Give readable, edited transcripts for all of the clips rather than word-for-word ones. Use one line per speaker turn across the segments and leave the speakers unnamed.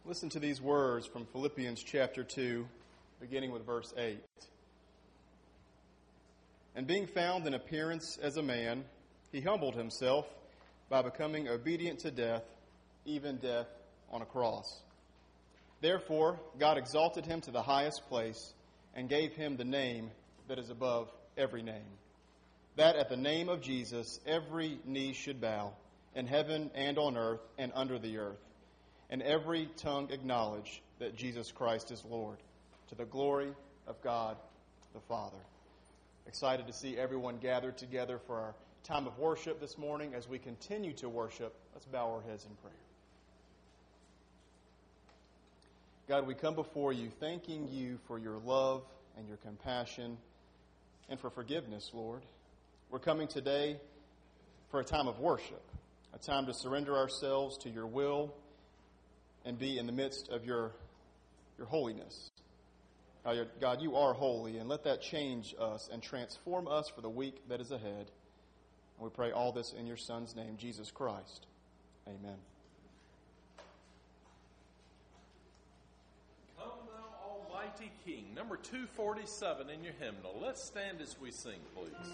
Listen to these words from Philippians chapter 2, beginning with verse 8. And being found in appearance as a man, he humbled himself by becoming obedient to death, even death on a cross. Therefore, God exalted him to the highest place and gave him the name that is above every name, that at the name of Jesus every knee should bow, in heaven and on earth and under the earth, and every tongue acknowledge that Jesus Christ is Lord, to the glory of God the Father. Excited to see everyone gathered together for our time of worship this morning. As we continue to worship, let's bow our heads in prayer. God, we come before you thanking you for your love and your compassion and for forgiveness, Lord. We're coming today for a time of worship, a time to surrender ourselves to your will and be in the midst of your holiness. God, you are holy, and let that change us and transform us for the week that is ahead. And we pray all this in your Son's name, Jesus Christ. Amen.
Come Thou Almighty King, number 247 in your hymnal. Let's stand as we sing, please.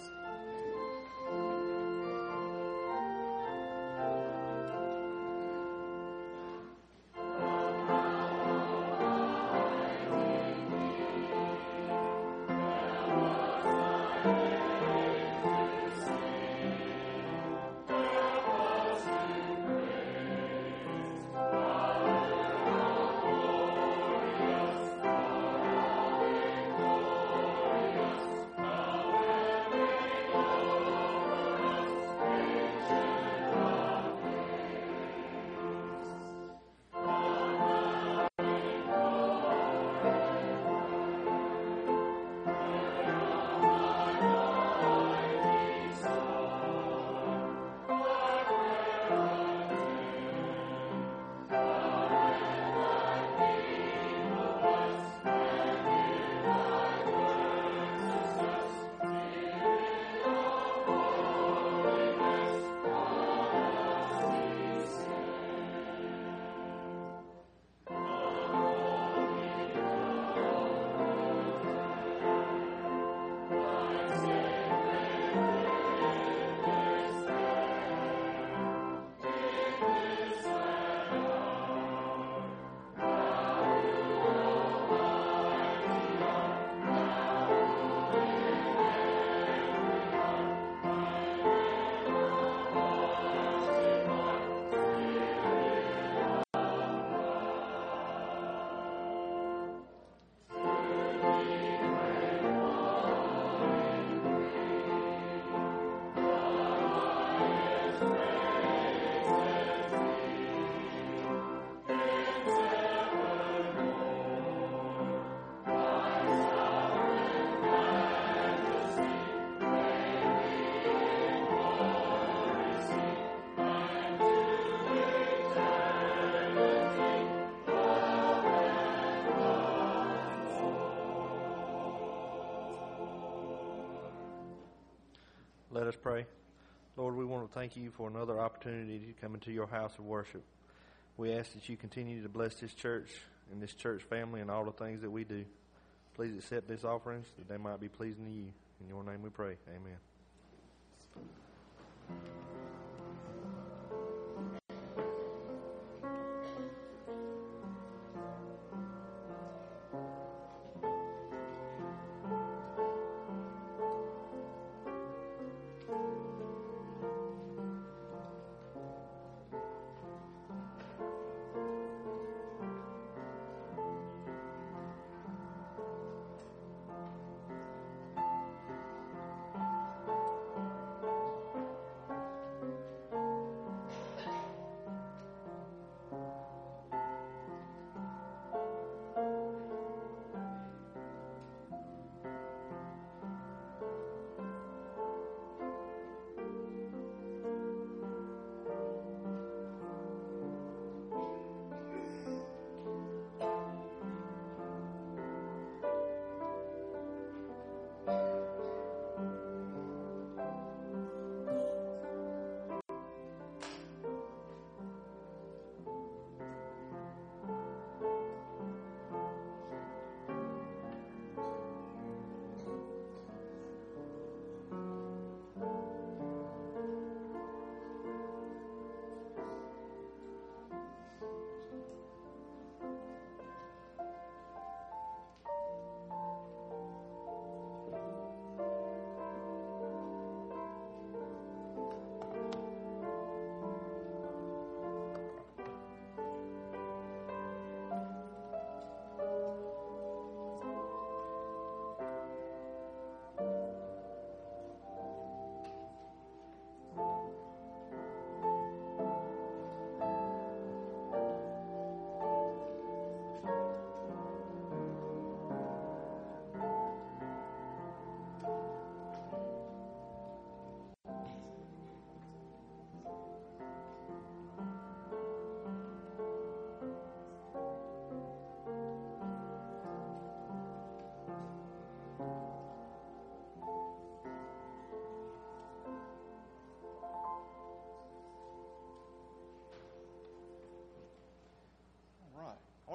Let us pray. Lord, we want to thank you for another opportunity to come into your house of worship. We ask that you continue to bless this church and this church family and all the things that we do. Please accept these offerings that they might be pleasing to you. In your name we pray. Amen.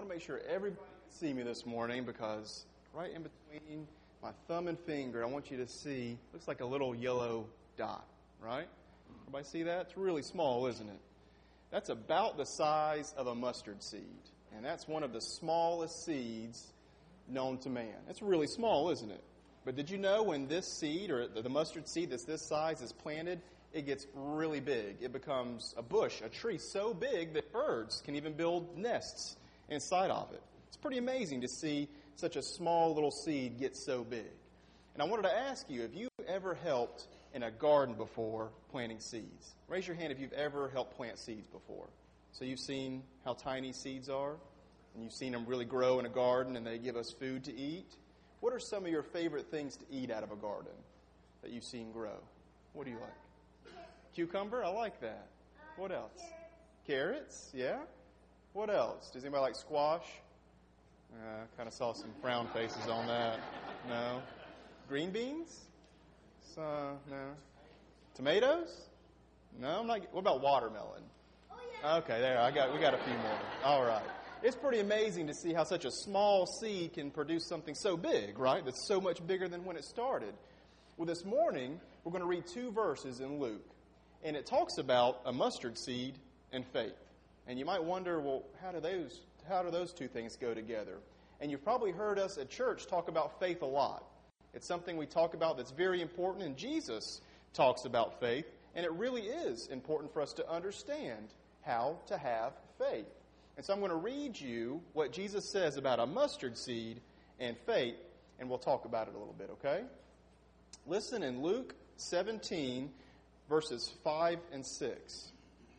want to make sure everybody can see me this morning because right in between my thumb and finger, I want you to see, looks like a little yellow dot, right? Everybody see that? It's really small, isn't it? That's about the size of a mustard seed. And that's one of the smallest seeds known to man. It's really small, isn't it? But did you know when this seed, or the mustard seed that's this size, is planted, it gets really big. It becomes a bush, a tree so big that birds can even build nests inside of it. It's pretty amazing to see such a small little seed get so big. And I wanted to ask you, have you ever helped in a garden before planting seeds? Raise your hand if you've ever helped plant seeds before. So you've seen how tiny seeds are, and you've seen them really grow in a garden, and they give us food to eat. What are some of your favorite things to eat out of a garden that you've seen grow? What do you like? Cucumber? I like that. What else? Carrots? Yeah? What else? Does anybody like squash? Kind of saw some frown faces on that. No? Green beans? No. Tomatoes? No, I'm not. What about watermelon? Okay, there. We got a few more. All right. It's pretty amazing to see how such a small seed can produce something so big, right? That's so much bigger than when it started. Well, this morning, we're going to read 2 verses in Luke. And it talks about a mustard seed and faith. And you might wonder, well, how do those two things go together? And you've probably heard us at church talk about faith a lot. It's something we talk about that's very important, and Jesus talks about faith. And it really is important for us to understand how to have faith. And so I'm going to read you what Jesus says about a mustard seed and faith, and we'll talk about it a little bit, okay? Listen in Luke 17, verses 5 and 6.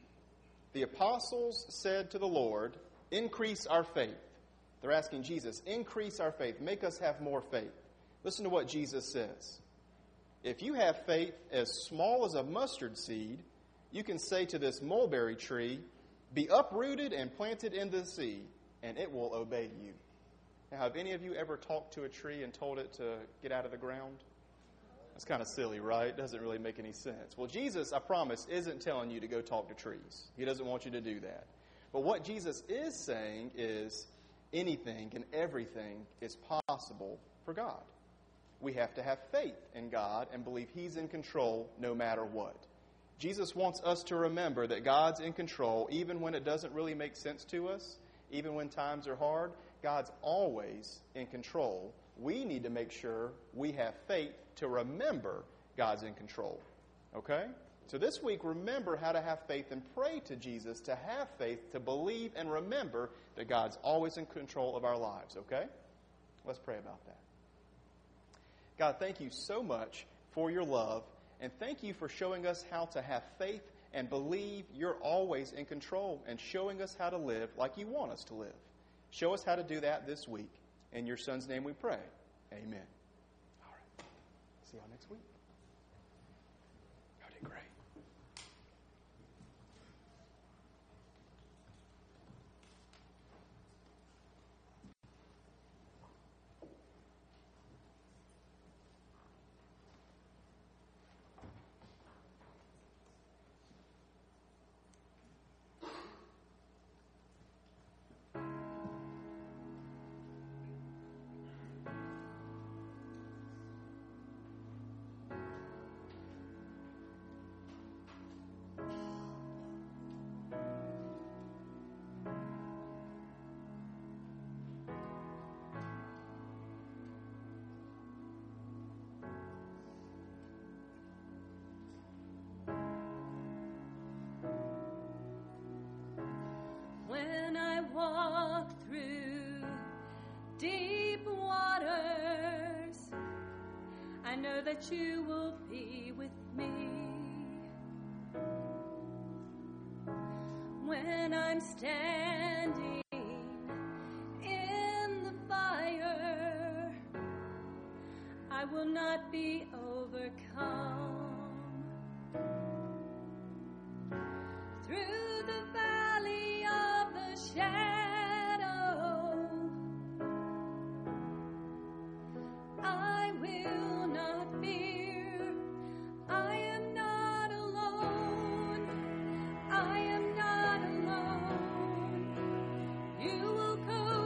The apostles said to the Lord, "Increase our faith." They're asking Jesus, "Increase our faith. Make us have more faith." Listen to what Jesus says. "If you have faith as small as a mustard seed, you can say to this mulberry tree, 'Be uprooted and planted in the sea,' and it will obey you." Now, have any of you ever talked to a tree and told it to get out of the ground? That's kind of silly, right? It doesn't really make any sense. Well, Jesus, I promise, isn't telling you to go talk to trees. He doesn't want you to do that. But what Jesus is saying is anything and everything is possible for God. We have to have faith in God and believe He's in control no matter what. Jesus wants us to remember that God's in control even when it doesn't really make sense to us, even when times are hard. God's always in control. We need to make sure we have faith to remember God's in control. Okay? So this week, remember how to have faith and pray to Jesus to have faith, to believe and remember that God's always in control of our lives. Okay? Let's pray about that. God, thank you so much for your love, and thank you for showing us how to have faith and believe you're always in control and showing us how to live like you want us to live. Show us how to do that this week. In your Son's name we pray. Amen. All right. See y'all next week. Y'all did great.
When I walk through deep waters, I know that you will be with me. When I'm standing in the fire, I will not be overcome. Through the valley of the shadow, I will not fear. I am not alone. I am not alone. You will go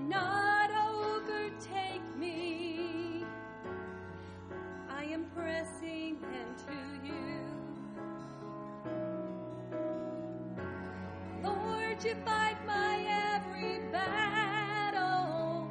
not overtake me. I am pressing into you. Lord, you fight my every battle,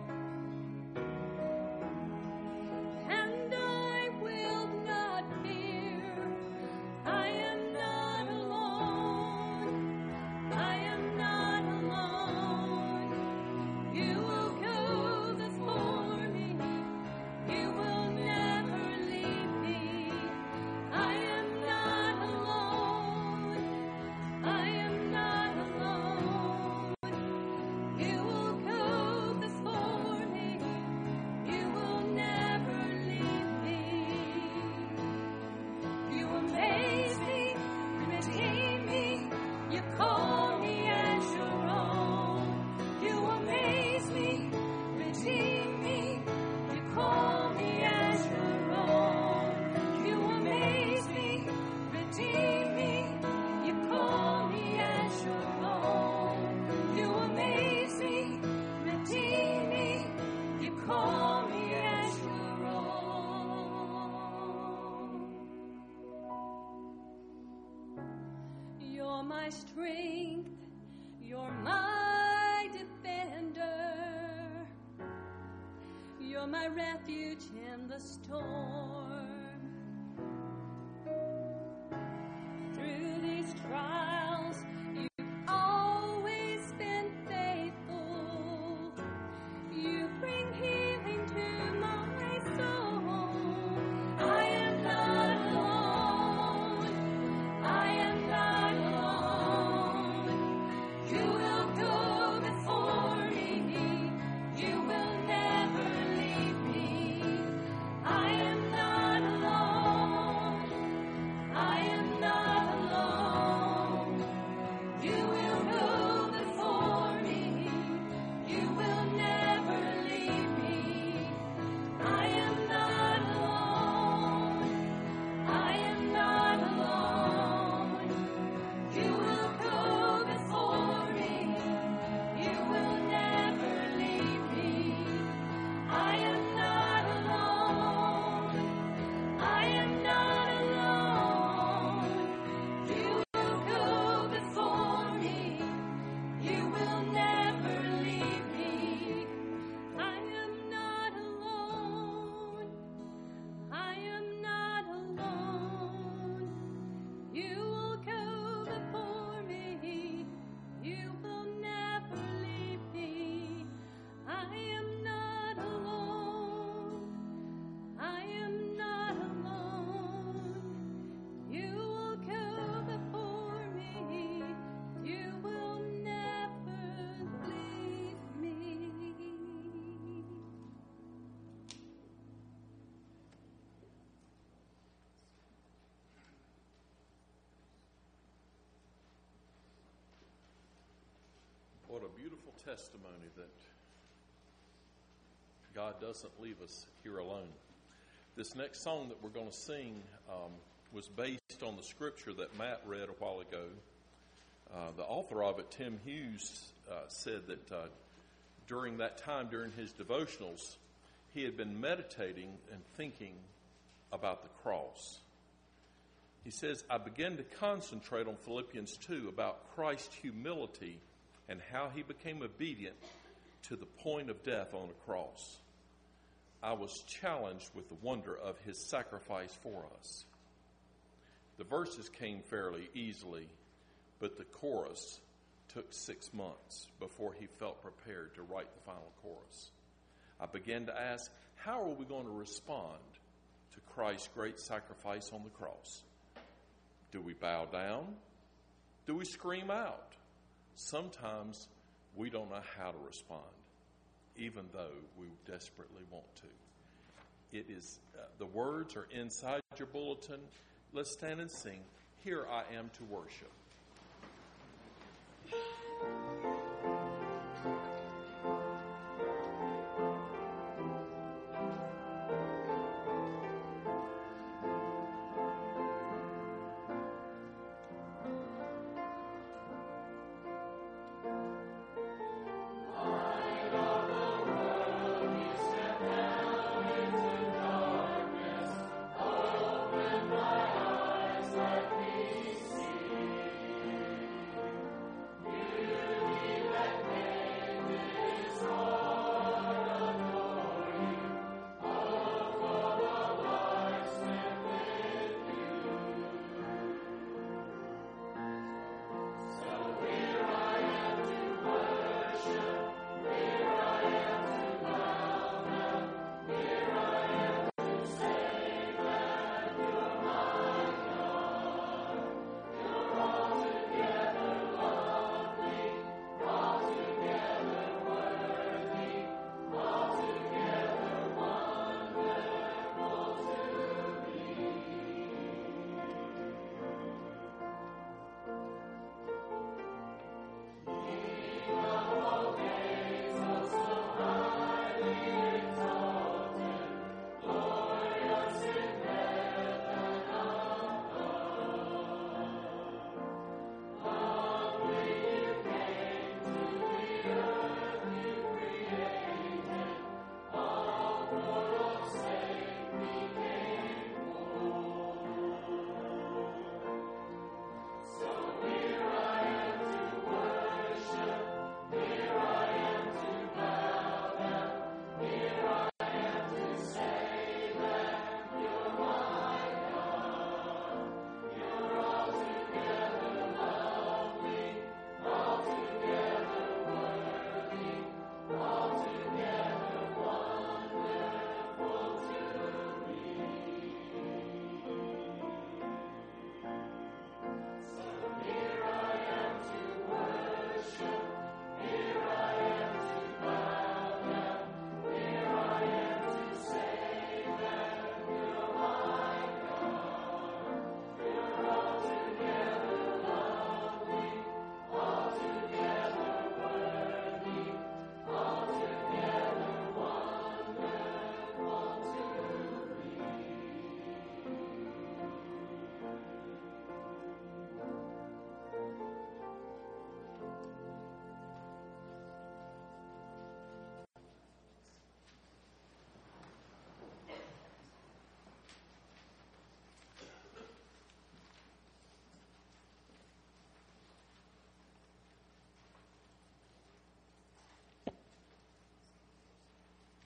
and I will not fear. I am not alone. I am not alone. You will go before me. You will never leave me. I am not alone. I am not alone. You will go before me. You will never leave me. You amaze me, redeem me. You call me as your own. You amaze me, redeem me. You call me as your own. You amaze me, redeem me. You call me as your own. You amaze me, redeem me. You call me as your own. You're my strength, you're my defender. You're my refuge in the storm. Through these trials, you've always been faithful. You bring healing to my soul. I am not alone. I am not alone. You will go before me. You will never leave me. I am not alone. I am not alone. You will go before me. You will never leave me. I am not alone. I am not alone. You will go before me. You will never leave me. I am not alone. I am not alone. You will go before me. You will never leave me. I am not alone. I am not alone. You will go before me. You will never leave me. I am not alone. I am not alone. You will go before me. You will never leave me.
What a beautiful testimony that God doesn't leave us here alone. This next song that we're going to sing was based on the scripture that Matt read a while ago. The author of it, Tim Hughes, said that during that time, during his devotionals, he had been meditating and thinking about the cross. He says, I began to concentrate on Philippians 2 about Christ's humility and how he became obedient to the point of death on a cross. I was challenged with the wonder of his sacrifice for us. The verses came fairly easily, but the chorus took 6 months before he felt prepared to write the final chorus. I began to ask, how are we going to respond to Christ's great sacrifice on the cross? Do we bow down? Do we scream out? Sometimes we don't know how to respond, even though we desperately want to. It is the words are inside your bulletin. Let's stand and sing, Here I Am to Worship.
I love the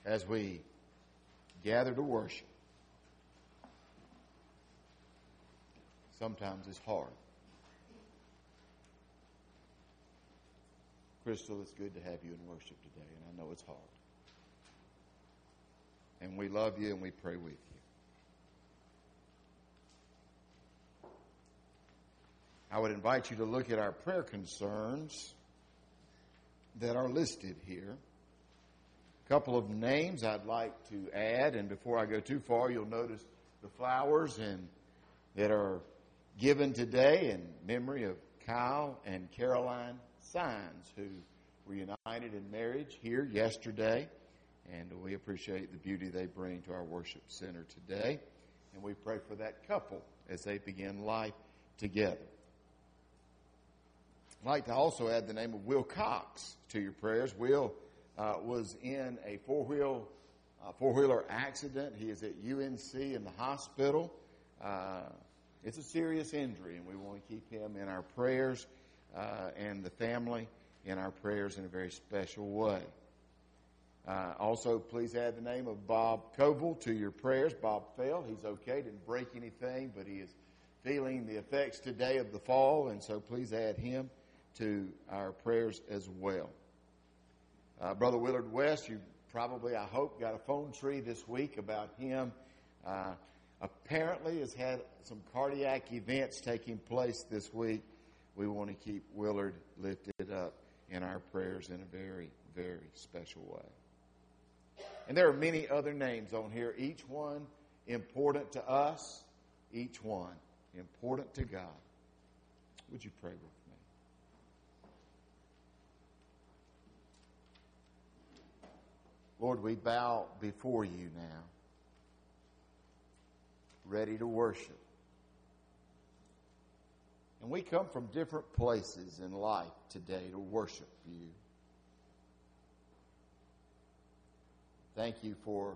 as we gather to worship, sometimes it's hard. Crystal, it's good to have you in worship today, and I know it's hard. And we love you and we pray with you. I would invite you to look at our prayer concerns that are listed here. A couple of names I'd like to add, and before I go too far, you'll notice the flowers that are given today in memory of Kyle and Caroline Signs, who were united in marriage here yesterday, and we appreciate the beauty they bring to our worship center today, and we pray for that couple as they begin life together. I'd like to also add the name of Will Cox to your prayers. Will was in a four-wheeler accident. He is at UNC in the hospital. It's a serious injury, and we want to keep him in our prayers and the family in our prayers in a very special way. Also, please add the name of Bob Koval to your prayers. Bob fell. He's okay. Didn't break anything, but he is feeling the effects today of the fall, and so please add him to our prayers as well. Brother Willard West, you probably, I hope, got a phone tree this week about him. Apparently has had some cardiac events taking place this week. We want to keep Willard lifted up in our prayers in a very, very special way. And there are many other names on here, each one important to us, each one important to God. Would you pray with me? Lord, we bow before you now, ready to worship. And we come from different places in life today to worship you. Thank you for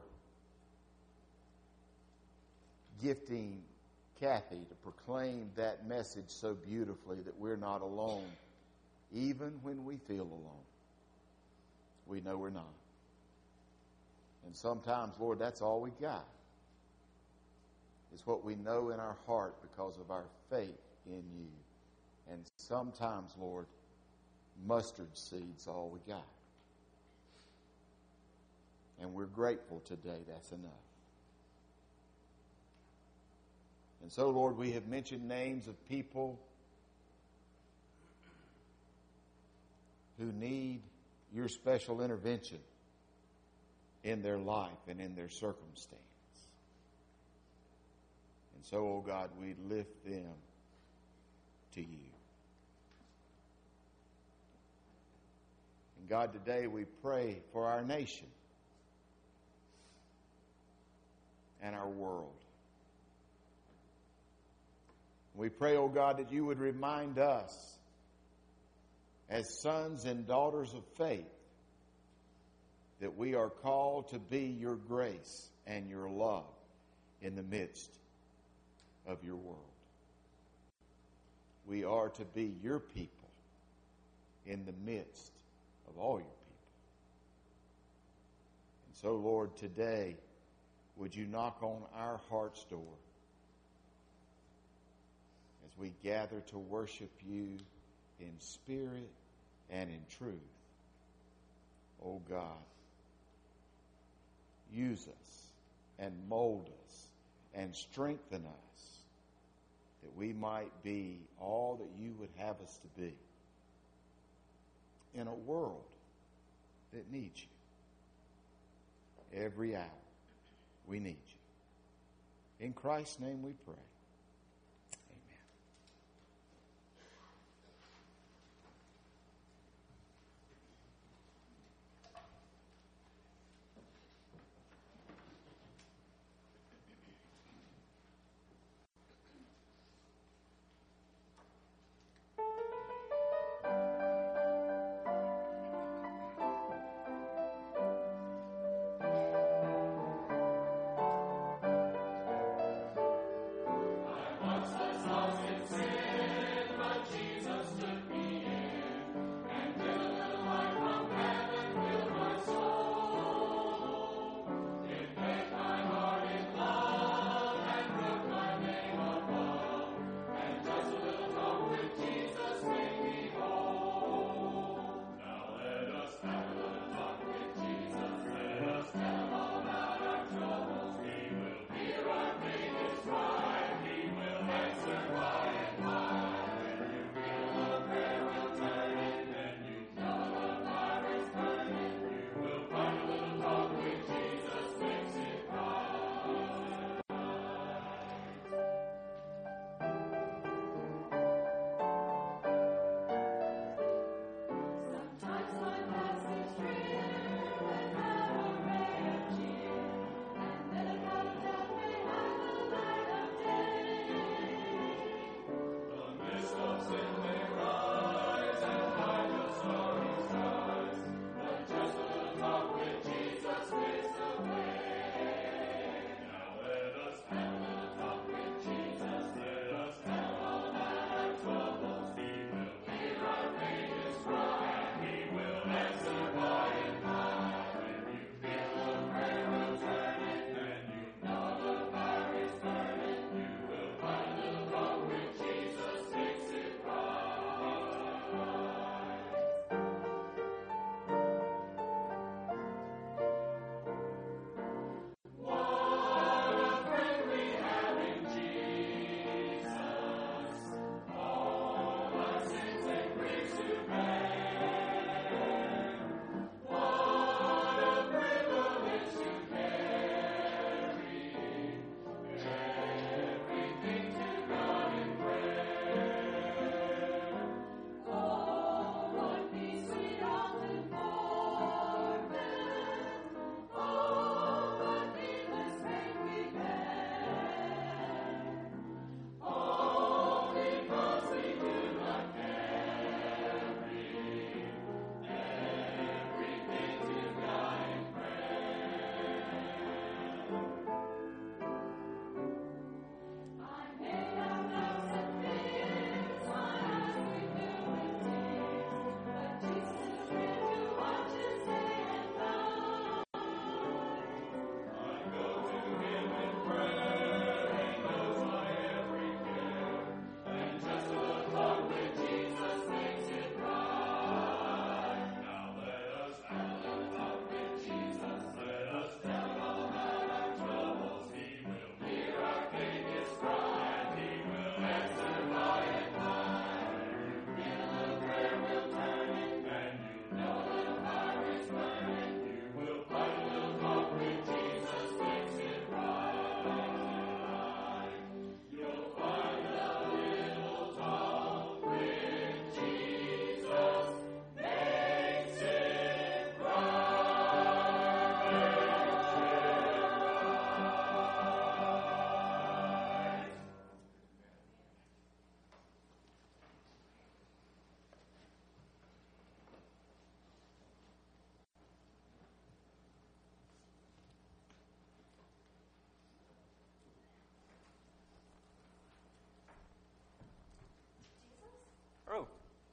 gifting Kathy to proclaim that message so beautifully that we're not alone, even when we feel alone. We know we're not. And sometimes, Lord, that's all we got. It's what we know in our heart because of our faith in you. And sometimes, Lord, mustard seed's all we got. And we're grateful today that's enough. And so, Lord, we have mentioned names of people who need your special intervention in their life and in their circumstance. And so, oh God, we lift them to you. And God, today we pray for our nation and our world. We pray, oh God, that you would remind us as sons and daughters of faith that we are called to be your grace and your love in the midst of your world. We are to be your people in the midst of all your people. And so, Lord, today, would you knock on our heart's door as we gather to worship you in spirit and in truth. Oh God, use us and mold us and strengthen us that we might be all that you would have us to be in a world that needs you. Every hour we need you. In Christ's name we pray.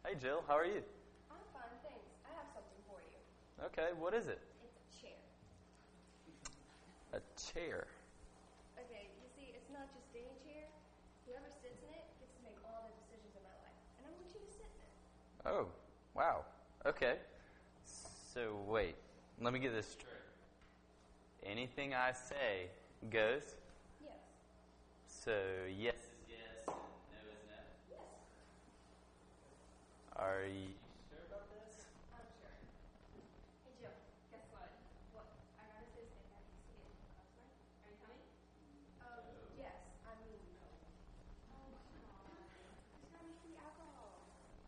Hey, Jill. How are you?
I'm fine, thanks. I have something for you.
Okay, what is it?
It's a chair.
A chair.
Okay, you see, it's not just any chair. Whoever sits in it gets to make all the decisions in my life. And I want you to sit in it.
Oh, wow. Okay. So, wait. Let me get this straight. Anything I say goes?
Yes.
So, yes is yes, no is no?
Yes.
Are you sure about this?
I'm sure. Hey, Jill, guess what? What? I got us this thing that needs to get in the cups, right? Are you coming? Yes. I mean, no. Oh, come on. There's not much free alcohol.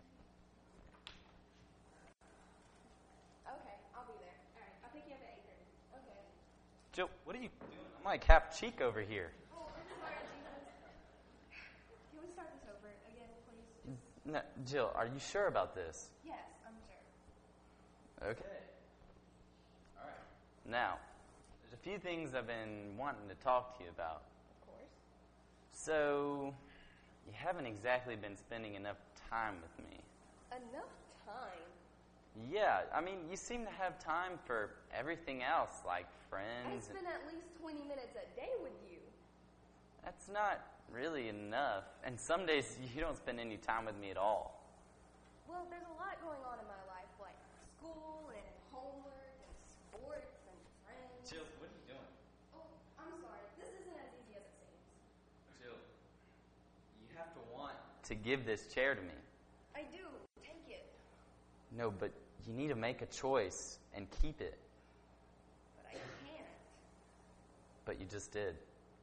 Okay, I'll be there. All right, I'll pick you up at 8:30. Okay.
Jill, what are you doing? I'm like half cheek over here.
Oh, I'm sorry, Jesus. Can we start this over again, please?
No, Jill, are you sure about this?
Yes, I'm sure.
Okay. All right. Now, there's a few things I've been wanting to talk to you about.
Of course.
So, you haven't exactly been spending enough time with me.
Enough time?
Yeah, I mean, you seem to have time for everything else, like
I
friends.
spend at least 20 minutes a day with you.
That's not really enough. And some days you don't spend any time with me at all.
Well, there's a lot going on in my life, like school and homework and sports and friends.
Jill, what are you doing?
Oh, I'm sorry. This isn't as easy as it seems.
Jill, you have to want to give this chair to me.
I do. Take it.
No, but you need to make a choice and keep it.
But I can't.
But you just did.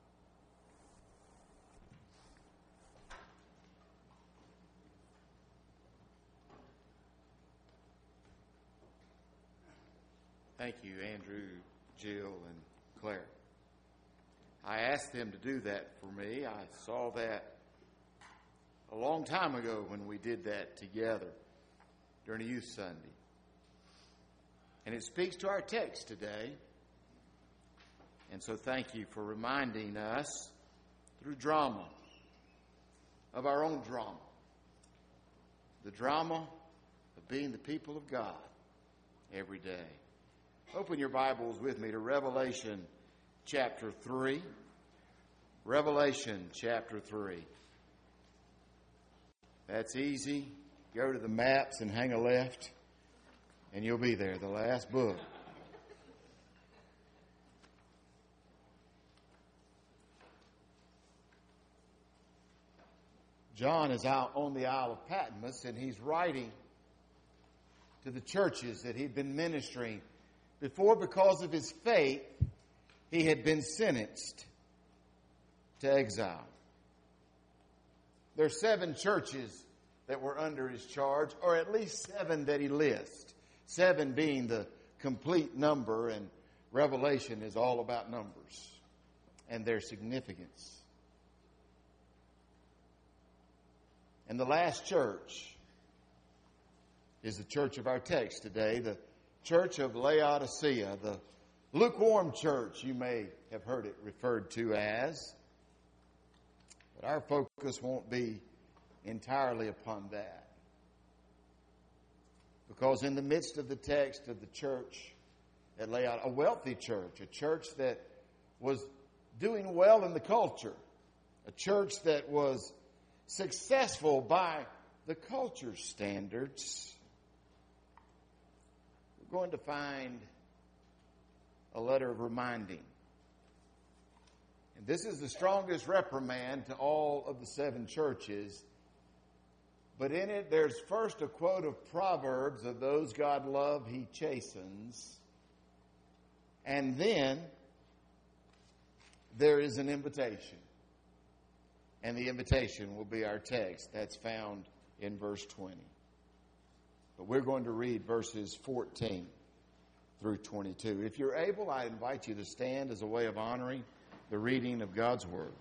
Thank you, Andrew, Jill, and Claire. I asked them to do that for me. I saw that a long time ago when we did that together during a youth Sunday. And it speaks to our text today. And so thank you for reminding us through drama of our own drama. The drama of being the people of God every day. Open your Bibles with me to Revelation chapter 3. Revelation chapter 3. That's easy. Go to the maps and hang a left, and you'll be there, the last book. John is out on the Isle of Patmos, and he's writing to the churches that he'd been ministering before. Because of his faith, he had been sentenced to exile. There are 7 churches that were under his charge, or at least 7 that he lists. 7 being the complete number, and Revelation is all about numbers and their significance. And the last church is the church of our text today, the church of Laodicea, the lukewarm church, you may have heard it referred to as. But our focus won't be entirely upon that. Because in the midst of the text of the church at Laodicea, a wealthy church, a church that was doing well in the culture, a church that was successful by the culture standards, we're going to find a letter of reminding. And this is the strongest reprimand to all of the 7 churches. But in it, there's first a quote of Proverbs, of those God love, he chastens. And then there is an invitation. And the invitation will be our text. That's found in verse 20. But we're going to read verses 14 through 22. If you're able, I invite you to stand as a way of honoring the reading of God's Word.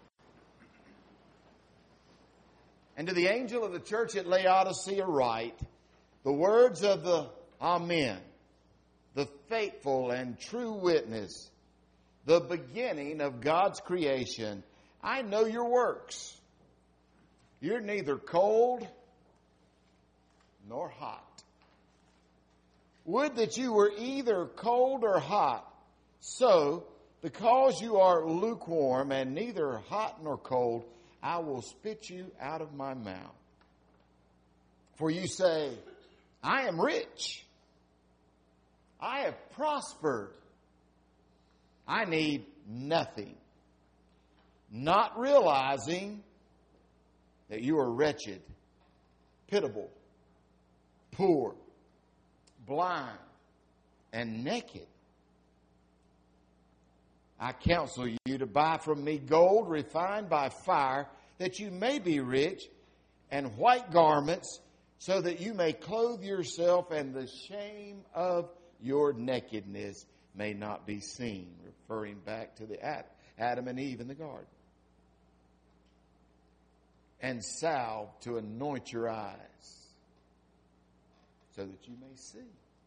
And to the angel of the church at Laodicea write, the words of the Amen, the faithful and true witness, the beginning of God's creation. I know your works. You're neither cold nor hot. Would that you were either cold or hot. So, because you are lukewarm and neither hot nor cold, I will spit you out of my mouth. For you say, I am rich. I have prospered. I need nothing. Not realizing that you are wretched, pitiable, poor, blind, and naked. I counsel you to buy from me gold refined by fire, that you may be rich, and white garments, so that you may clothe yourself, and the shame of your nakedness may not be seen. Referring back to the Adam and Eve in the garden. And salve to anoint your eyes, so that you may see.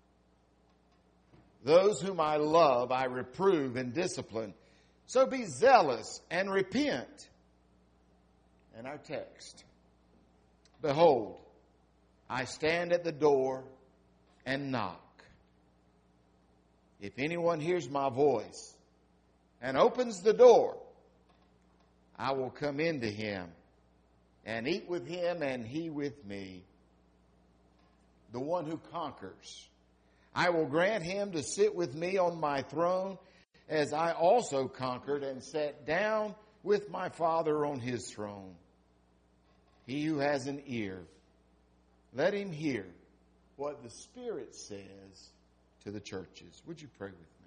Those whom I love, I reprove and discipline. So be zealous and repent. And our text. Behold, I stand at the door and knock. If anyone hears my voice and opens the door, I will come into him and eat with him and he with me. The one who conquers, I will grant him to sit with me on my throne, as I also conquered and sat down with my Father on his throne. He who has an ear, let him hear what the Spirit says to the churches. Would you pray with me?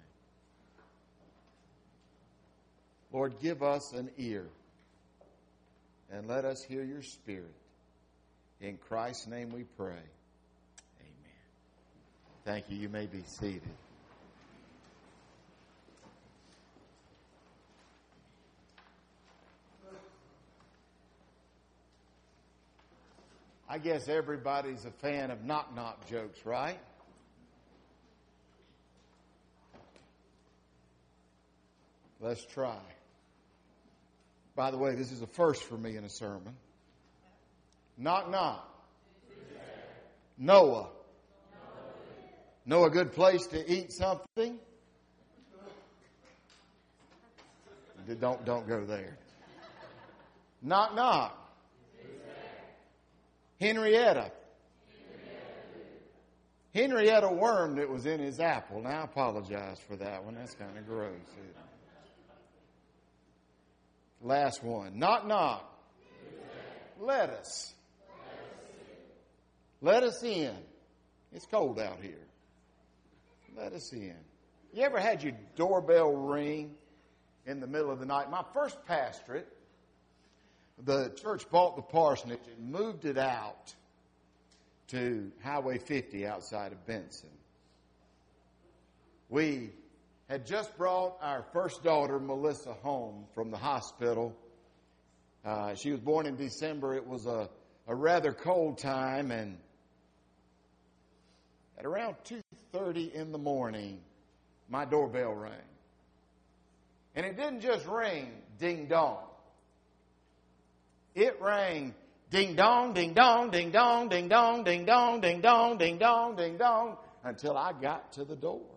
Lord, give us an ear and let us hear your Spirit. In Christ's name we pray. Thank you. You may be seated. I guess everybody's a fan of knock-knock jokes, right? Let's try. By the way, this is a first for me in a sermon. Knock, knock. Noah. Know a good place to eat something? Don't go there. Knock, knock. Henrietta. Henrietta worm that was in his apple. Now, I apologize for that one. That's kind of gross. Last one. Knock, knock. Lettuce. Let us in. It's cold out here. Let us in. You ever had your doorbell ring in the middle of the night? My first pastorate, the church bought the parsonage and moved it out to Highway 50 outside of Benson. We had just brought our first daughter, Melissa, home from the hospital. She was born in December. It was a rather cold time, and at around 2:30 in the morning, my doorbell rang. And it didn't just ring ding dong. It rang ding dong, ding dong, ding dong, ding dong, ding dong, ding dong, ding dong, ding dong, until I got to the door.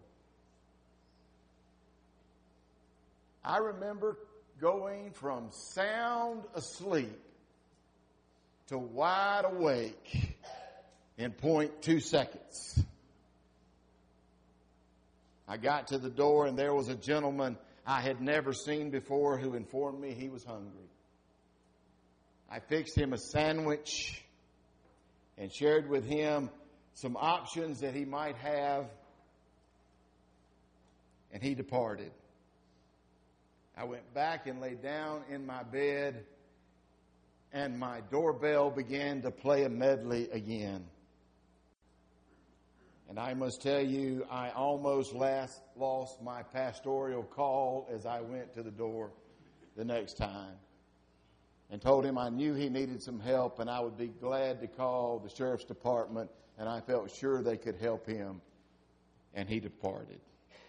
I remember going from sound asleep to wide awake in 0.2 seconds. I got to the door, and there was a gentleman I had never seen before who informed me he was hungry. I fixed him a sandwich and shared with him some options that he might have, and he departed. I went back and lay down in my bed, and my doorbell began to play a medley again. And I must tell you, I almost lost my pastoral call as I went to the door the next time and told him I knew he needed some help and I would be glad to call the sheriff's department, and I felt sure they could help him. And he departed.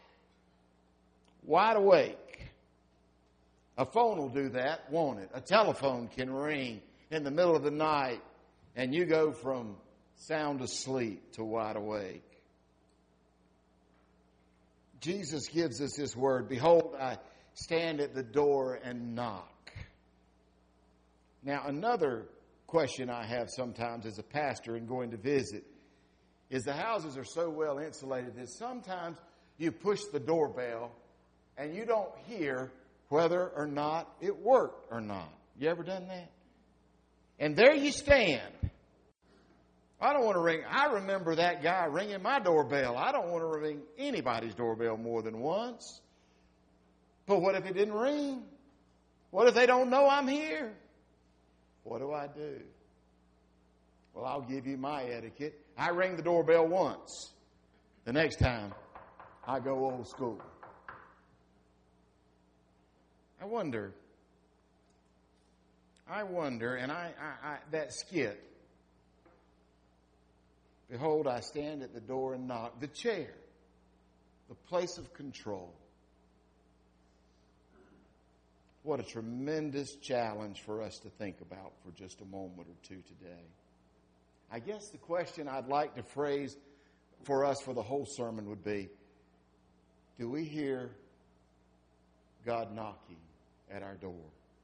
Wide awake. A phone will do that, won't it? A telephone can ring in the middle of the night, and you go from sound asleep to wide awake. Jesus gives us this word, behold, I stand at the door and knock. Now, another question I have sometimes as a pastor and going to visit is the houses are so well insulated that sometimes you push the doorbell and you don't hear whether or not it worked or not. You ever done that? And there you stand. I don't want to ring. I remember that guy ringing my doorbell. I don't want to ring anybody's doorbell more than once. But what if it didn't ring? What if they don't know I'm here? What do I do? Well, I'll give you my etiquette. I ring the doorbell once. The next time, I go old school. I wonder, and that skit, behold, I stand at the door and knock. The chair, the place of control. What a tremendous challenge for us to think about for just a moment or two today. I guess the question I'd like to phrase for us for the whole sermon would be, do we hear God knocking at our door?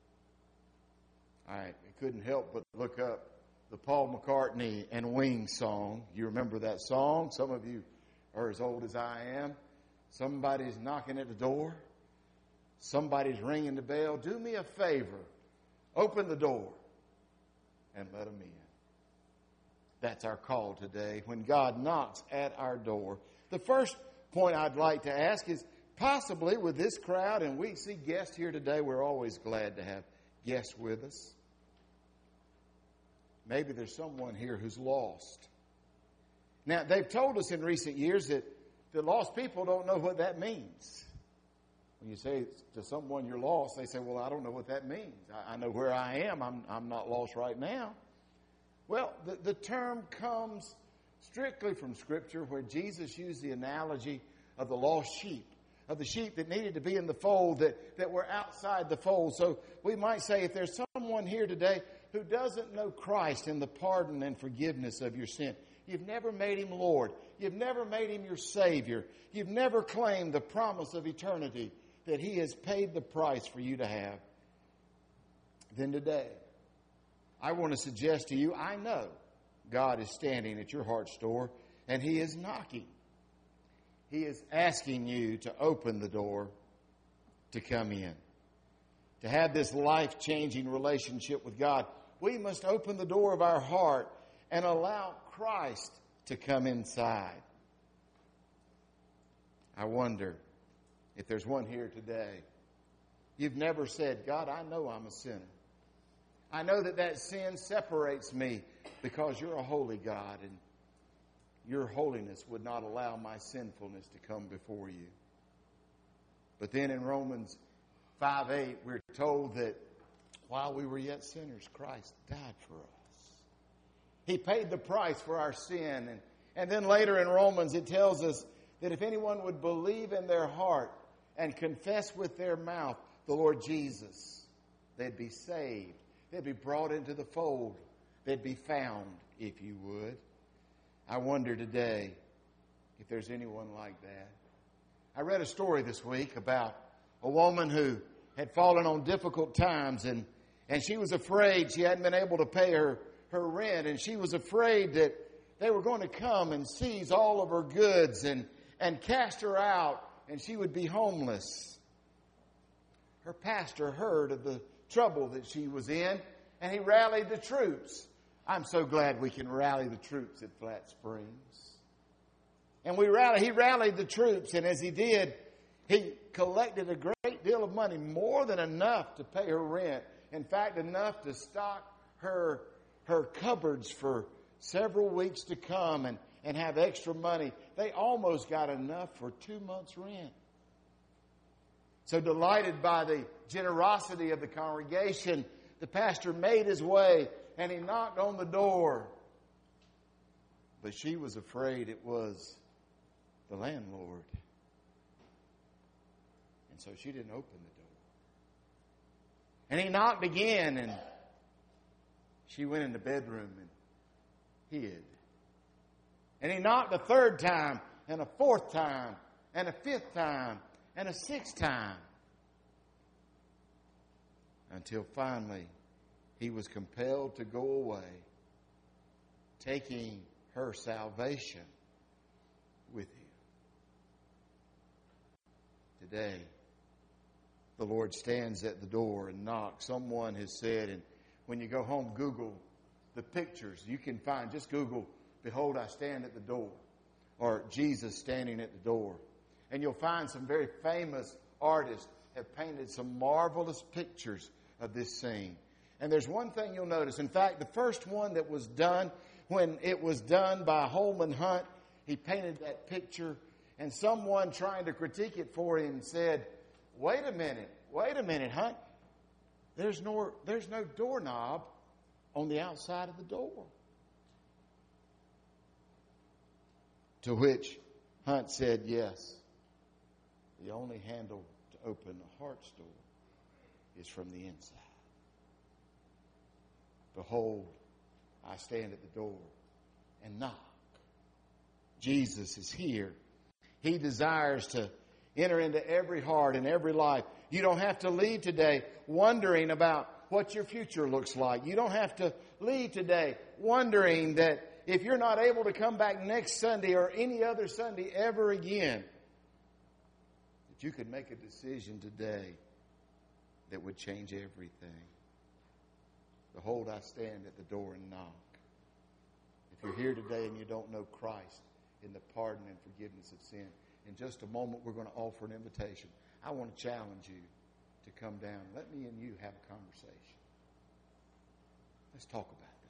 I couldn't help but look up the Paul McCartney and Wings song. You remember that song? Some of you are as old as I am. Somebody's knocking at the door. Somebody's ringing the bell. Do me a favor. Open the door and let them in. That's our call today. When God knocks at our door. The first point I'd like to ask is, possibly with this crowd, and we see guests here today, we're always glad to have guests with us. Maybe there's someone here who's lost. Now, they've told us in recent years that lost people don't know what that means. When you say to someone you're lost, they say, well, I don't know what that means. I know where I am. I'm not lost right now. Well, the term comes strictly from Scripture, where Jesus used the analogy of the lost sheep, of the sheep that needed to be in the fold, that were outside the fold. So we might say, if there's someone here today who doesn't know Christ and the pardon and forgiveness of your sin, you've never made Him Lord, you've never made Him your Savior, you've never claimed the promise of eternity that He has paid the price for you to have, then today, I want to suggest to you, I know God is standing at your heart's door and He is knocking. He is asking you to open the door to come in. To have this life-changing relationship with God, we must open the door of our heart and allow Christ to come inside. I wonder if there's one here today. You've never said, God, I know I'm a sinner. I know that sin separates me because you're a holy God and your holiness would not allow my sinfulness to come before you. But then in Romans 5:8, we're told that while we were yet sinners, Christ died for us. He paid the price for our sin. And then later in Romans, it tells us that if anyone would believe in their heart and confess with their mouth the Lord Jesus, they'd be saved. They'd be brought into the fold. They'd be found, if you would. I wonder today if there's anyone like that. I read a story this week about a woman who had fallen on difficult times, and she was afraid she hadn't been able to pay her rent, and she was afraid that they were going to come and seize all of her goods and cast her out, and she would be homeless. Her pastor heard of the trouble that she was in, and he rallied the troops. I'm so glad we can rally the troops at Flat Springs. And he rallied the troops, and as he did, he collected a great deal of money, more than enough to pay her rent. In fact, enough to stock her cupboards for several weeks to come and have extra money. They almost got enough for 2 months' rent. So delighted by the generosity of the congregation, the pastor made his way and he knocked on the door. But she was afraid it was the landlord. And so she didn't open the door. And he knocked again, and she went in the bedroom and hid And he knocked a third time, and a fourth time, and a fifth time, and a sixth time. Until finally, he was compelled to go away, taking her salvation with him. Today, the Lord stands at the door and knocks. Someone has said, and when you go home, Google the pictures. You can find, just Google, "Behold, I stand at the door," or Jesus standing at the door. And you'll find some very famous artists have painted some marvelous pictures of this scene. And there's one thing you'll notice. In fact, the first one that was done, when it was done by Holman Hunt, he painted that picture, and someone trying to critique it for him said, wait a minute, Hunt. There's no doorknob on the outside of the door. To which Hunt said, yes, the only handle to open a heart's door is from the inside. Behold, I stand at the door and knock. Jesus is here. He desires to enter into every heart and every life. You don't have to leave today wondering about what your future looks like. You don't have to leave today wondering that if you're not able to come back next Sunday or any other Sunday ever again, that you could make a decision today that would change everything. Behold, I stand at the door and knock. If you're here today and you don't know Christ in the pardon and forgiveness of sin, in just a moment we're going to offer an invitation. I want to challenge you to come down. Let me and you have a conversation. Let's talk about that.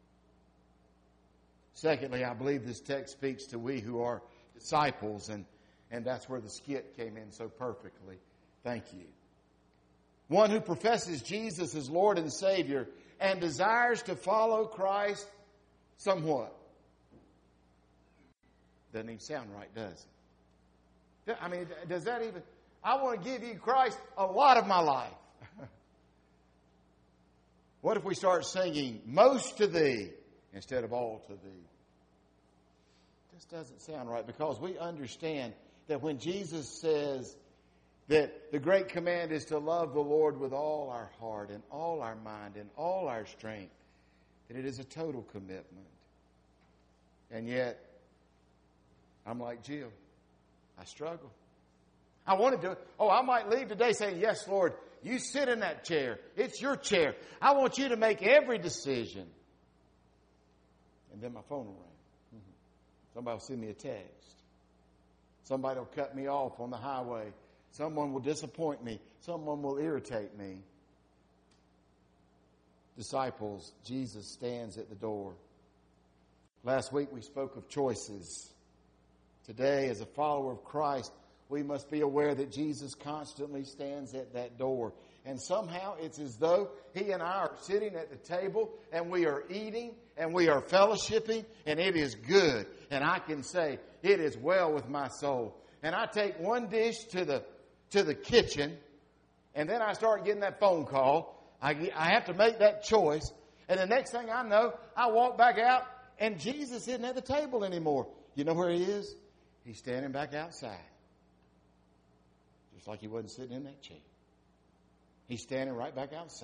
Secondly, I believe this text speaks to we who are disciples, and that's where the skit came in so perfectly. Thank you. One who professes Jesus as Lord and Savior and desires to follow Christ somewhat. Doesn't even sound right, does it? I mean, does that even... I want to give you, Christ, a lot of my life. What if we start singing most to thee instead of all to thee? This doesn't sound right, because we understand that when Jesus says that the great command is to love the Lord with all our heart and all our mind and all our strength, that it is a total commitment. And yet, I'm like Jill. I struggle. I want to do it. Oh, I might leave today saying, yes, Lord, you sit in that chair. It's your chair. I want you to make every decision. And then my phone will ring. Somebody will send me a text. Somebody will cut me off on the highway. Someone will disappoint me. Someone will irritate me. Disciples, Jesus stands at the door. Last week we spoke of choices. Today, as a follower of Christ, we must be aware that Jesus constantly stands at that door. And somehow it's as though He and I are sitting at the table and we are eating and we are fellowshipping, and it is good. And I can say, it is well with my soul. And I take one dish to the kitchen, and then I start getting that phone call. I have to make that choice. And the next thing I know, I walk back out, and Jesus isn't at the table anymore. You know where He is? He's standing back outside. Just like He wasn't sitting in that chair. He's standing right back outside.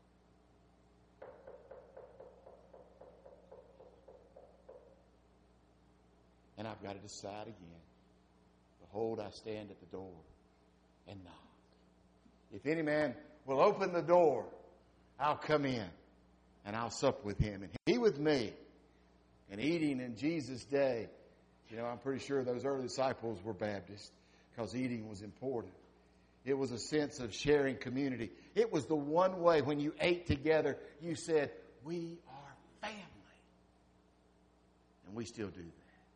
And I've got to decide again. Behold, I stand at the door and knock. If any man will open the door, I'll come in and I'll sup with him and he with me. And eating in Jesus' day, you know, I'm pretty sure those early disciples were Baptists because eating was important. It was a sense of sharing community. It was the one way when you ate together, you said, we are family. And we still do that.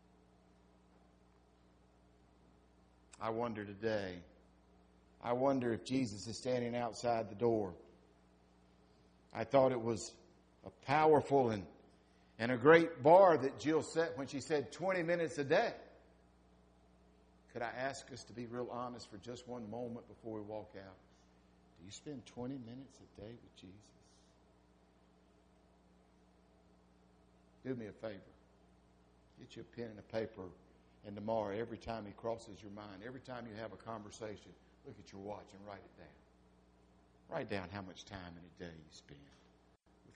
I wonder today, if Jesus is standing outside the door. I thought it was a powerful and a great bar that Jill set when she said 20 minutes a day. Could I ask us to be real honest for just one moment before we walk out? Do you spend 20 minutes a day with Jesus? Do me a favor. Get you a pen and a paper, and tomorrow, every time he crosses your mind, every time you have a conversation, look at your watch and write it down. Write down how much time in a day you spend with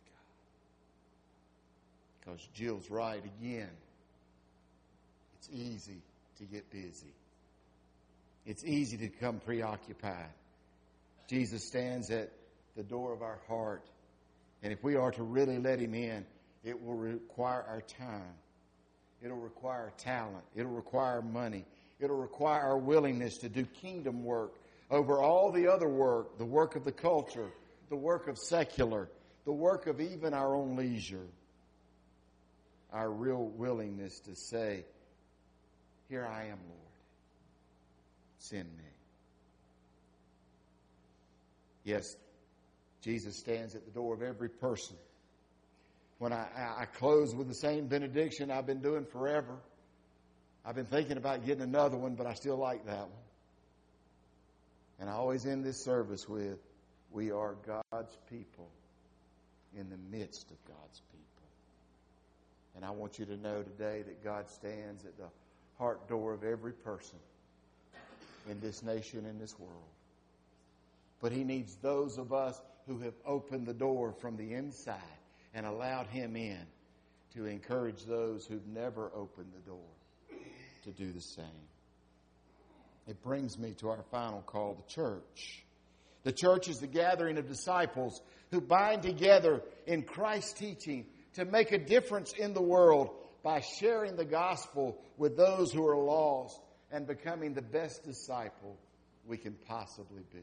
God. Because Jill's right again. It's easy to get busy. It's easy to become preoccupied. Jesus stands at the door of our heart. And if we are to really let him in, it will require our time. It'll require talent. It'll require money. It'll require our willingness to do kingdom work over all the other work, the work of the culture, the work of secular, the work of even our own leisure. Our real willingness to say, here I am, Lord. Send me. Yes, Jesus stands at the door of every person. When I close with the same benediction I've been doing forever. I've been thinking about getting another one, but I still like that one. And I always end this service with, we are God's people in the midst of God's people. And I want you to know today that God stands at the heart door of every person in this nation, in this world. But he needs those of us who have opened the door from the inside and allowed him in to encourage those who've never opened the door to do the same. It brings me to our final call, the church. The church is the gathering of disciples who bind together in Christ's teaching to make a difference in the world by sharing the gospel with those who are lost and becoming the best disciple we can possibly be.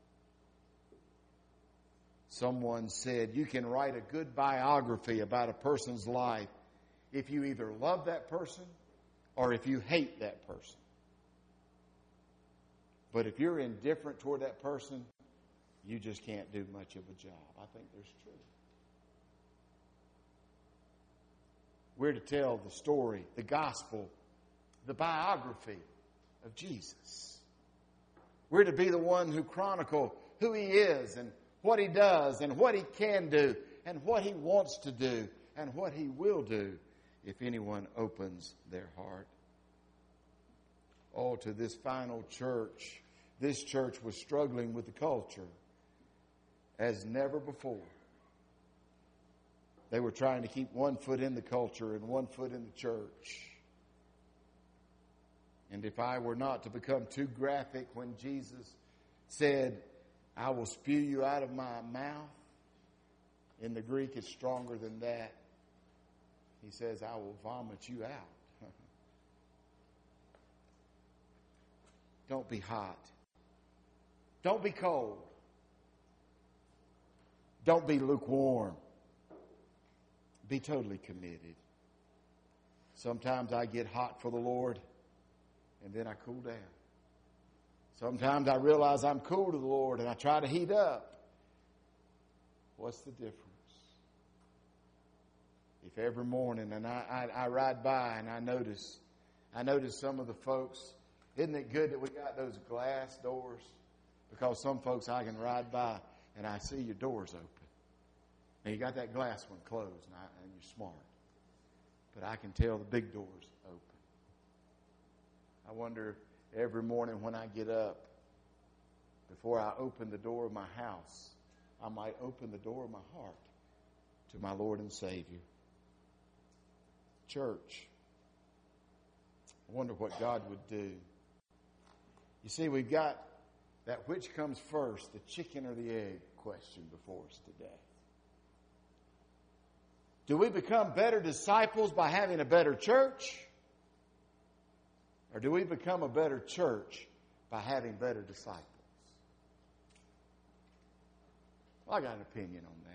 Someone said you can write a good biography about a person's life if you either love that person or if you hate that person. But if you're indifferent toward that person, you just can't do much of a job. I think there's truth. We're to tell the story, the gospel, the biography of Jesus. We're to be the one who chronicle who he is and what he does and what he can do and what he wants to do and what he will do if anyone opens their heart. Oh, to this final church. This church was struggling with the culture as never before. They were trying to keep one foot in the culture and one foot in the church. And if I were not to become too graphic when Jesus said, I will spew you out of my mouth, in the Greek it's stronger than that. He says, I will vomit you out. Don't be hot. Don't be cold. Don't be lukewarm. Be totally committed. Sometimes I get hot for the Lord, and then I cool down. Sometimes I realize I'm cool to the Lord, and I try to heat up. What's the difference? If every morning, and I ride by, and I notice some of the folks, isn't it good that we got those glass doors? Because some folks I can ride by, and I see your doors open. And you got that glass one closed, and you're smart. But I can tell the big door's open. I wonder if every morning when I get up, before I open the door of my house, I might open the door of my heart to my Lord and Savior. Church, I wonder what God would do. You see, we've got that which comes first, the chicken or the egg question before us today. Do we become better disciples by having a better church? Or do we become a better church by having better disciples? Well, I got an opinion on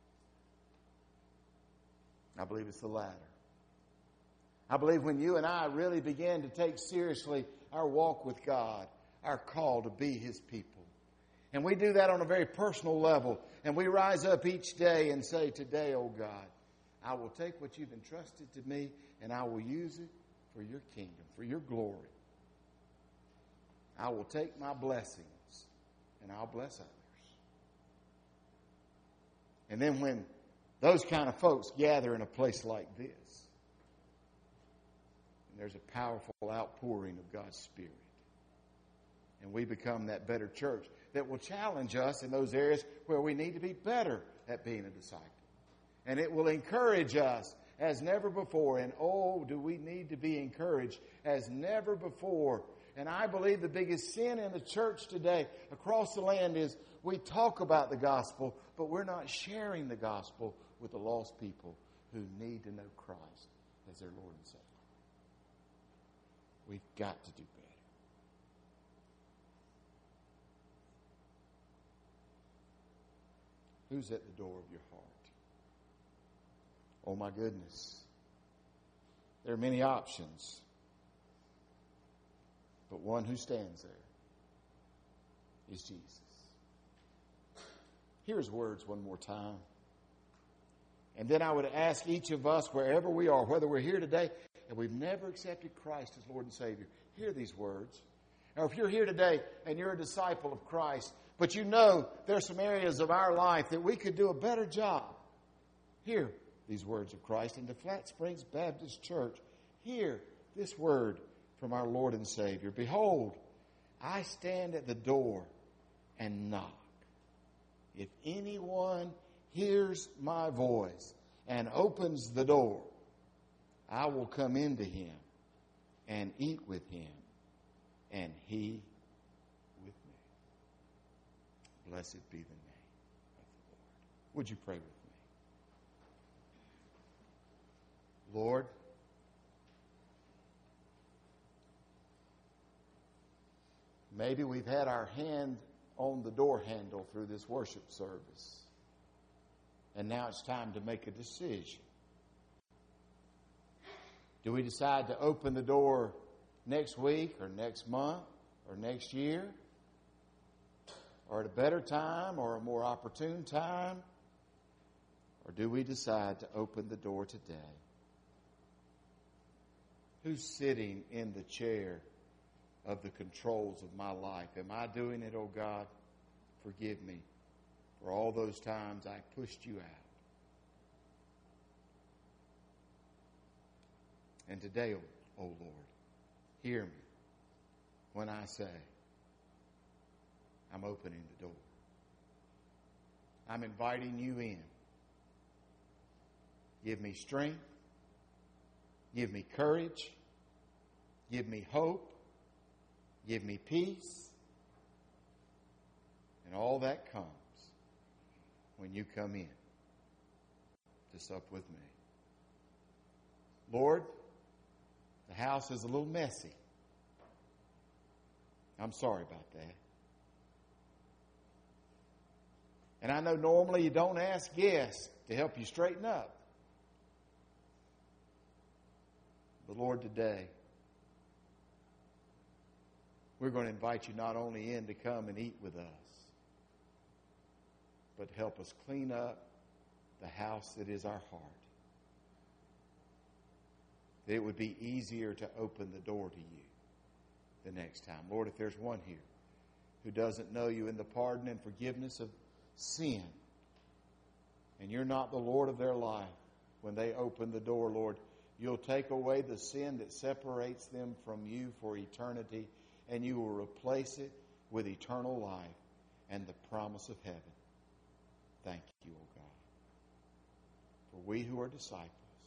that. I believe it's the latter. I believe when you and I really begin to take seriously our walk with God, our call to be his people, and we do that on a very personal level, and we rise up each day and say, today, oh God, I will take what you've entrusted to me and I will use it for your kingdom, for your glory. I will take my blessings and I'll bless others. And then when those kind of folks gather in a place like this, there's a powerful outpouring of God's Spirit. And we become that better church that will challenge us in those areas where we need to be better at being a disciple. And it will encourage us as never before. And oh, do we need to be encouraged as never before. And I believe the biggest sin in the church today across the land is we talk about the gospel, but we're not sharing the gospel with the lost people who need to know Christ as their Lord and Savior. We've got to do better. Who's at the door of your heart? Oh my goodness. There are many options. But one who stands there is Jesus. Hear his words one more time. And then I would ask each of us, wherever we are, whether we're here today and we've never accepted Christ as Lord and Savior, hear these words. Or if you're here today and you're a disciple of Christ, but you know there's some areas of our life that we could do a better job, hear these words of Christ. In the Flat Springs Baptist Church, hear this word from our Lord and Savior. Behold, I stand at the door and knock. If anyone hears my voice and opens the door, I will come into him and eat with him and he with me. Blessed be the name of the Lord. Would you pray with me? Lord, maybe we've had our hand on the door handle through this worship service. And now it's time to make a decision. Do we decide to open the door next week or next month or next year? Or at a better time or a more opportune time? Or do we decide to open the door today? Who's sitting in the chair of the controls of my life? Am I doing it, oh God? Forgive me for all those times I pushed you out. And today, oh Lord, hear me when I say, I'm opening the door. I'm inviting you in. Give me strength. Give me courage. Give me hope. Give me peace. And all that comes when you come in to sup with me. Lord, the house is a little messy. I'm sorry about that. And I know normally you don't ask guests to help you straighten up. But Lord, today, we're going to invite you not only in to come and eat with us, but help us clean up the house that is our heart. That it would be easier to open the door to you the next time. Lord, if there's one here who doesn't know you in the pardon and forgiveness of sin, and you're not the Lord of their life, when they open the door, Lord, you'll take away the sin that separates them from you for eternity, and you will replace it with eternal life and the promise of heaven. Thank you, O God. For we who are disciples,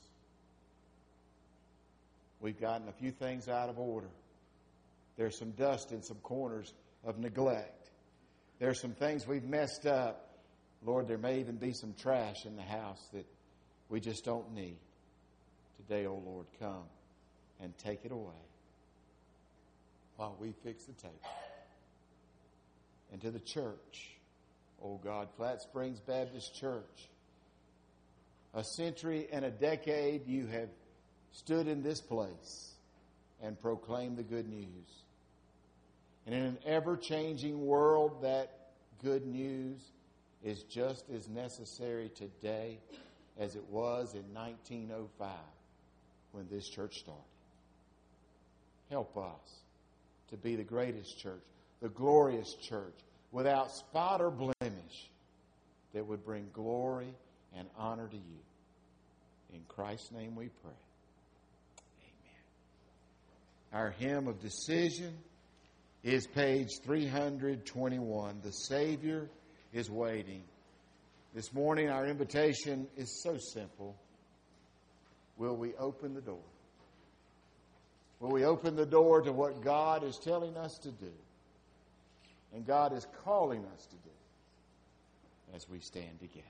we've gotten a few things out of order. There's some dust in some corners of neglect. There's some things we've messed up. Lord, there may even be some trash in the house that we just don't need. Today, O Lord, come and take it away while we fix the table. And to the church, O God, Flat Springs Baptist Church, a century and a decade you have stood in this place and proclaimed the good news. And in an ever-changing world, that good news is just as necessary today as it was in 1905 when this church started. Help us to be the greatest church, the glorious church, without spot or blemish, that would bring glory and honor to you. In Christ's name we pray. Amen. Our hymn of decision is page 321. The Savior is waiting. This morning, our invitation is so simple. Will we open the door? Will we open the door to what God is telling us to do and God is calling us to do as we stand together?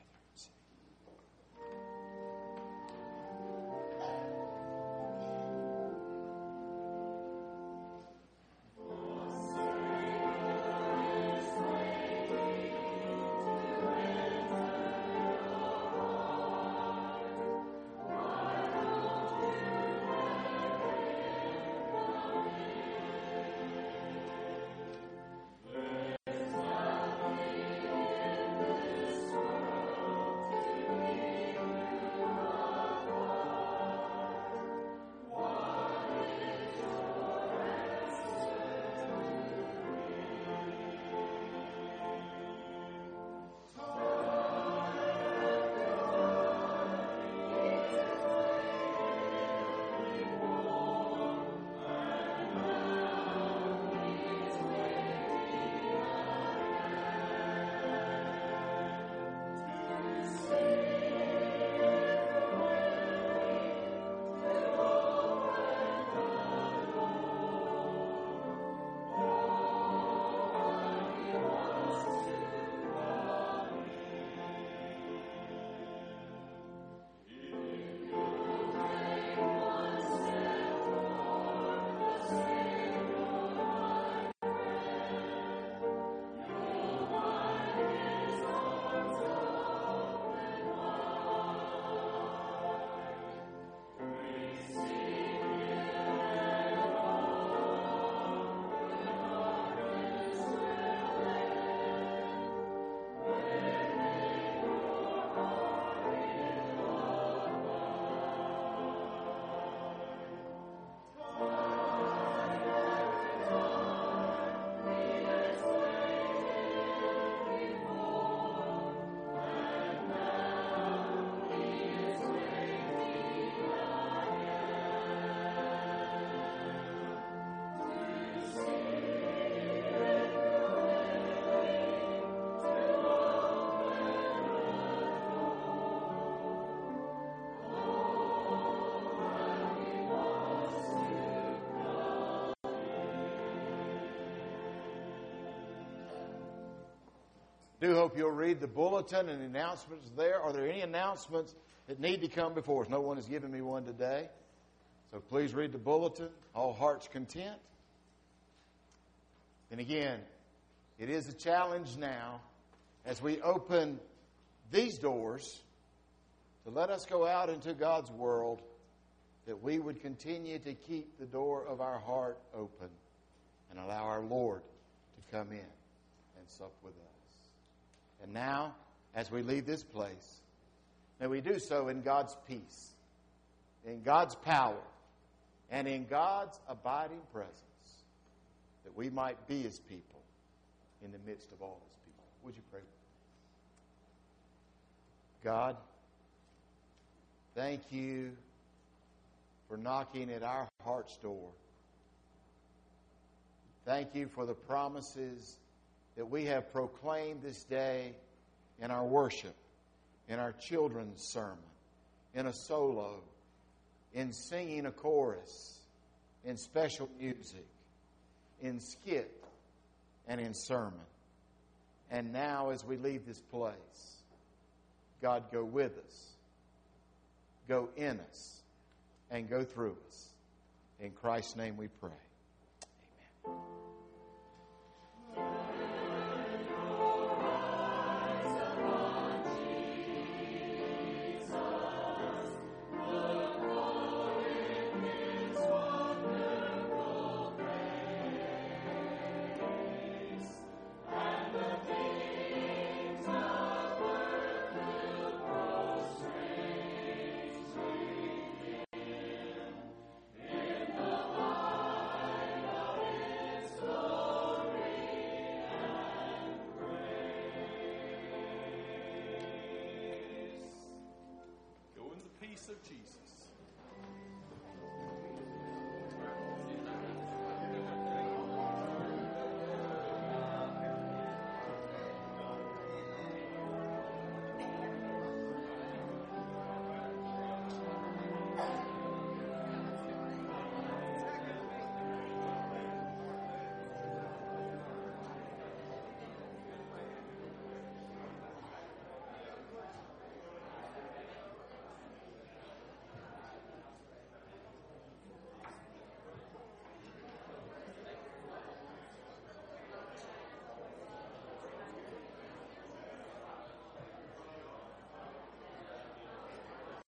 I do hope you'll read the bulletin and the announcements there. Are there any announcements that need to come before us? No one has given me one today. So please read the bulletin. All hearts content. And again, it is a challenge now as we open these doors to let us go out into God's world, that we would continue to keep the door of our heart open and allow our Lord to come in and sup with us. And now, as we leave this place, may we do so in God's peace, in God's power, and in God's abiding presence, that we might be His people in the midst of all His people. Would you pray with me? God, thank you for knocking at our heart's door. Thank you for the promises that we have proclaimed this day in our worship, in our children's sermon, in a solo, in singing a chorus, in special music, in skit, and in sermon. And now as we leave this place, God, go with us, go in us, and go through us. In Christ's name we pray. Amen.
Of Jesus.